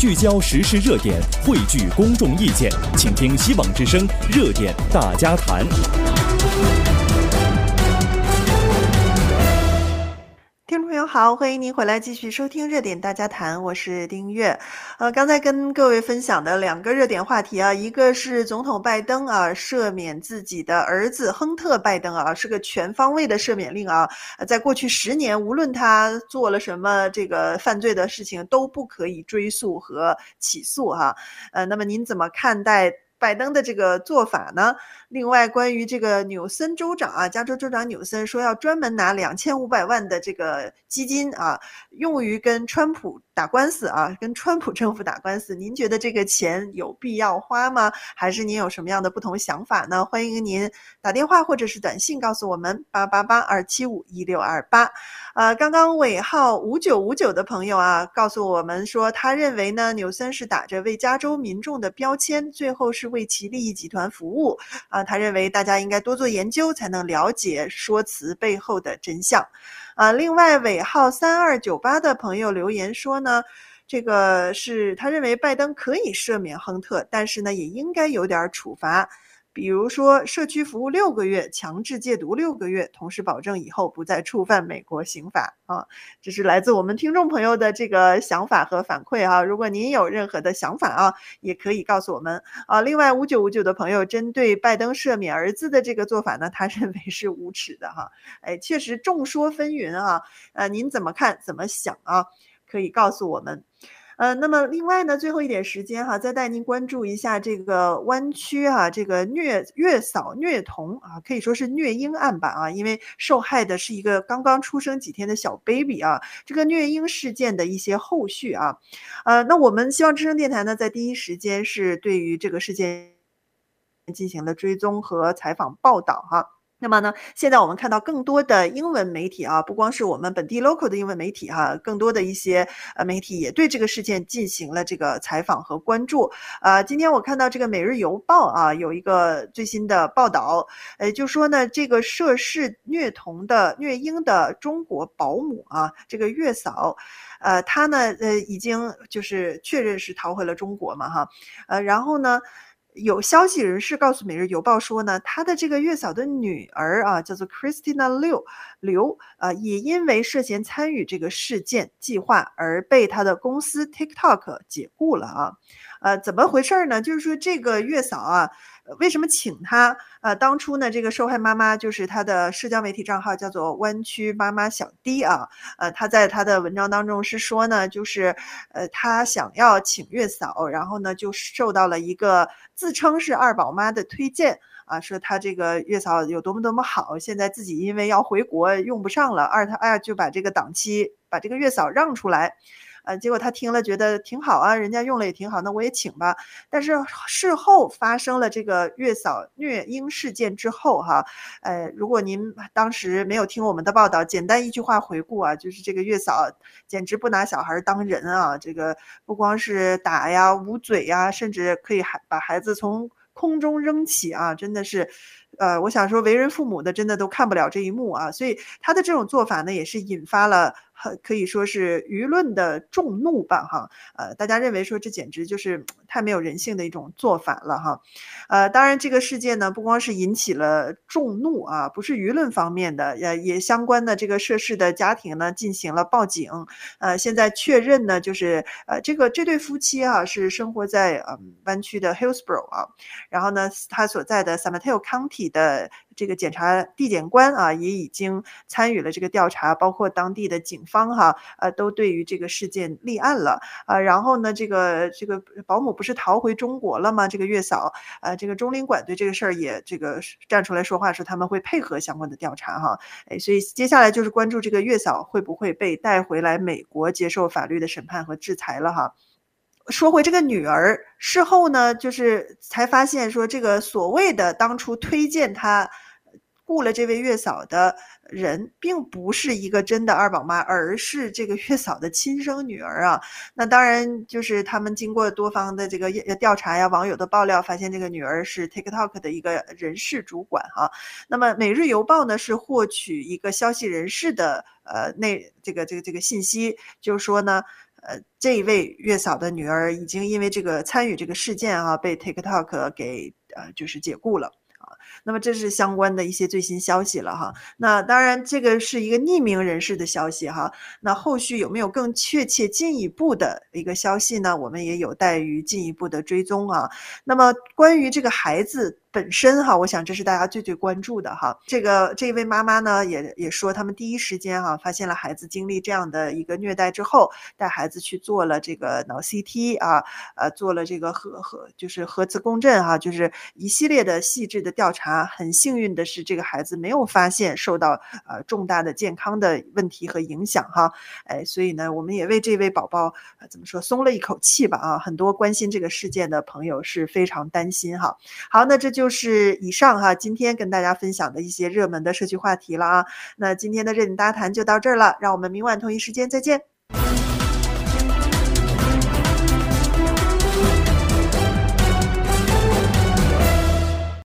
聚焦时事热点，汇聚公众意见，请听希望之声热点大家谈。 听众朋友好，欢迎您回来继续收听热点大家谈，我是丁月。刚才跟各位分享的两个热点话题啊，一个是总统拜登啊赦免自己的儿子亨特拜登啊，是个全方位的赦免令啊，在过去10年，无论他做了什么这个犯罪的事情，都不可以追诉和起诉哈。那么您怎么看待拜登的这个做法呢？另外，关于这个纽森州长啊，加州州长纽森说要专门拿2500万的这个基金啊，用于跟川普打官司啊，跟川普政府打官司。您觉得这个钱有必要花吗？还是您有什么样的不同想法呢？欢迎您打电话或者是短信告诉我们888-275-1628。刚刚尾号5959的朋友啊，告诉我们说，他认为呢，纽森是打着为加州民众的标签，最后是为其利益集团服务啊。他认为大家应该多做研究，才能了解说辞背后的真相。另外尾号3298的朋友留言说呢，这个是他认为拜登可以赦免亨特，但是呢，也应该有点处罚。比如说社区服务6个月，强制戒毒6个月，同时保证以后不再触犯美国刑法啊。这是来自我们听众朋友的这个想法和反馈啊。如果您有任何的想法啊，也可以告诉我们啊。另外5959的朋友针对拜登赦免儿子的这个做法呢，他认为是无耻的哈。确实众说纷纭啊。您怎么看怎么想啊？可以告诉我们。那么另外呢，最后一点时间哈，再带您关注一下这个湾区啊，这个月嫂虐童啊，可以说是虐婴案吧啊，因为受害的是一个刚刚出生几天的小 baby 啊，这个虐婴事件的一些后续啊，那我们希望之声电台呢，在第一时间是对于这个事件进行了追踪和采访报道哈。那么呢，现在我们看到更多的英文媒体啊，不光是我们本地 local 的英文媒体哈，更多的一些媒体也对这个事件进行了这个采访和关注。今天我看到这个《每日邮报》啊有一个最新的报道，就说呢，这个涉事虐婴的中国保姆啊，这个月嫂，她呢已经就是确认是逃回了中国嘛哈，然后呢。有消息人士告诉《每日邮报》说呢，他的这个月嫂的女儿啊，叫做 Christina 刘也因为涉嫌参与这个事件计划而被他的公司 TikTok 解雇了啊。怎么回事呢？就是说这个月嫂啊，为什么请他？当初呢，这个受害妈妈就是她的社交媒体账号叫做湾区妈妈小 D 啊，她在她的文章当中是说呢，就是她想要请月嫂，然后呢就受到了一个自称是二宝妈的推荐啊，说她这个月嫂有多么多么好，现在自己因为要回国用不上了，她就把这个档期把这个月嫂让出来。结果他听了觉得挺好啊，人家用了也挺好，那我也请吧。但是事后发生了这个月嫂虐婴事件之后哈，如果您当时没有听我们的报道，简单一句话回顾啊，就是这个月嫂简直不拿小孩当人啊，这个不光是打呀、捂嘴呀，甚至可以把孩子从空中扔起啊，真的是，我想说为人父母的真的都看不了这一幕啊，所以他的这种做法呢，也是引发了可以说是舆论的众怒吧哈，大家认为说这简直就是太没有人性的一种做法了哈，当然这个事件呢，不光是引起了众怒啊，不是舆论方面的，也相关的这个涉事的家庭呢进行了报警，现在确认呢，就是这对夫妻啊是生活在湾区的 Hillsborough 啊，然后呢，他所在的 San Mateo County 的这个地检官啊，也已经参与了这个调查，包括当地的警方哈，都对于这个事件立案了然后呢，这个保姆不是逃回中国了吗？这个月嫂这个中领馆对这个事儿也这个站出来说话，说他们会配合相关的调查哈，所以接下来就是关注这个月嫂会不会被带回来美国接受法律的审判和制裁了哈。说回这个女儿，事后呢，就是才发现说，这个所谓的当初推荐她雇了这位月嫂的人，并不是一个真的二宝妈，而是这个月嫂的亲生女儿啊。那当然，就是他们经过多方的这个调查呀，网友的爆料，发现这个女儿是 TikTok 的一个人事主管哈。那么《每日邮报》呢，是获取一个消息人士的这个信息，就是说呢。 这一位月嫂的女儿已经因为这个参与这个事件啊，被 TikTok 给就是解雇了。那么这是相关的一些最新消息了哈。那当然这个是一个匿名人士的消息哈，那后续有没有更确切进一步的一个消息呢？我们也有待于进一步的追踪啊。那么关于这个孩子本身哈，我想这是大家最关注的哈。这位妈妈呢也说，他们第一时间哈发现了孩子经历这样的一个虐待之后，带孩子去做了这个脑 CT 啊，做了这个就是核磁共振哈，就是一系列的细致的调查。很幸运的是，这个孩子没有发现受到重大的健康的问题和影响哈。所以呢，我们也为这位宝宝怎么说松了一口气吧啊。很多关心这个事件的朋友是非常担心哈。好，那这就是以上哈今天跟大家分享的一些热门的社区话题了啊。那今天的热点大谈就到这儿了，让我们明晚同一时间再见。